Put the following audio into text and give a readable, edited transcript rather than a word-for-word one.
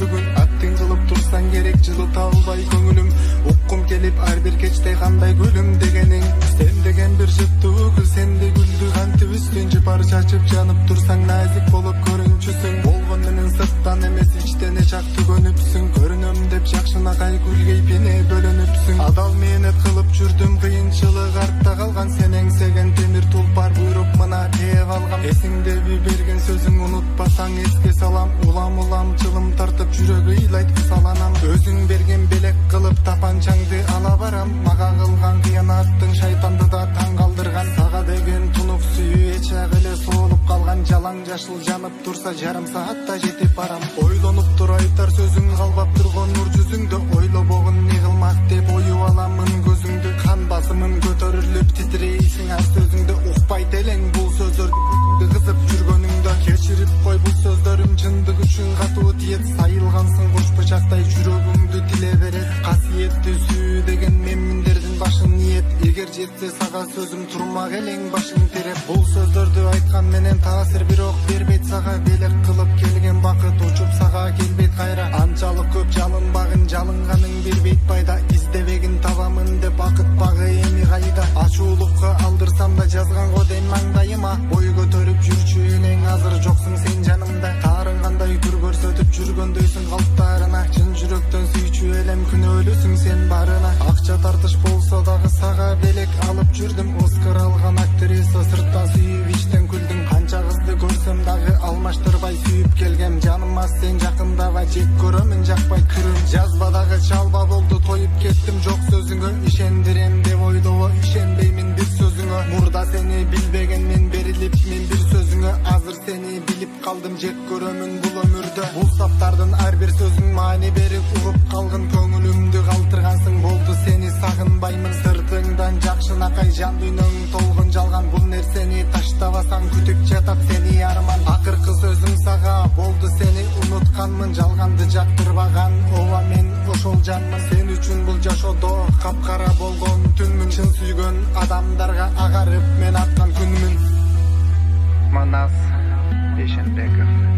бүгүн. Аттың кылып турсаң керек жылы табылбай көңүлүм. Уккум келип ар бир кечте кандай күлүм дегениң. Сен деген бир жыптуу гүл, сенде гүлдү кантип үстүнчү пар чачып жанып турсаң назик болуп көрүнчүсүң. Болгон менен сырттан эмес ичтен чак түгөнүпсүң. Көрүнөм деп жакшынакай күлгейпине бөлөнүпсүң. Адал менет кылып жүрдүм, кыйынчылык артта калган. Сен эңсеген темир тулпар буйруп мына тээп алгам. Эсиңдеби берген сөзүң, унутпасаң эске салам. Улам жылым тартып жүрөк ыйлайт кысаланам. Өзүң берген белек кылып тапанчаңды ала барам. Мага кылган кыянаттың шайтанды да таң калдырган. Сага деген тунук сүйүү эчак эле соолуп калган. Жалаң жашыл жанып турса жарым саатта жетип барам. Ойлонуп тур айтар сөзүң, калбап турган нур жүзүңдө. Ойлобогун не кылмак деп оюп аламын көзүңдү. Кан басымым көтөрүлүп титрейсиң ар сөзүңдө. Укпайт элең бул сөздөрдү кызып жүргөнүңдө. Кечирип кой, бул сөздөрүм чындык үчүн катуу тиет. Сайылгансың куш бычактай жүрөгүңдү тиле берет. Касиетти сүйүү деген меминдердин башын ниет. Эгер жетсе сага сөзүм, турмак элең башың тереп. Бул сөздөрдү айткан менен таасир бирок бербейт сага. Белек кылып келген бакыт учуп сага келбейт кайра. Анчалык көп жалынбагын, жалынганың бербейт пайда. Издебегин табамын деп бакыт багы эми кайда. Ачуулукка алдырсам да жазган го дейм маңдайыма. Бой көтөрүп жүрчү элең, азыр жоксуң сен жанымда. Таарынгандай түр көрсөтүп жүргөндөйсүң калптарына. Чын жүрөктөн сүйчү элем, күнөөлүсүң сен барына. Акча тартыш болсо дагы сага белек алып жүрдүм. Оскар алган актриса, сырттан сүйүп ичтен күлдүң. Канча кызды көрсөм дагы алмаштырбай сүйүп келгем. Жаныма сен жакындаба, жек көрөмүн жакпай күрүм. Жазбадагы чалба болду, тоюп кеттим жок сөзүңө. Ишендирем деп ойлобо, ишенбеймин бир сөзүңө. Мурда сени билбеген мен, берилипмин бир сөзүңө. Азыр сени билип калдым, жек көрөмүн бул өмүрдө. Бул саптардын ар бир сөзүң маани берип уруп калгын. Көңүлүмдү калтыргансың, болду сени сагынбаймын. Сыртыңдан жакшынакай жан дүйнөң толгон жалган. Бул нерсени таштабасаң күтүп жатат сени арман. Акыркы сөзүм сага, болду сени унутканмын. Жалганды жактырбаган ооба мен ошол жанмын. Сен үчүн бул жашоодо капкара болгон түнмүн. Чын сүйгөн адамдарга агарып мен аткан күнмүн. Манас Бейшенбеков.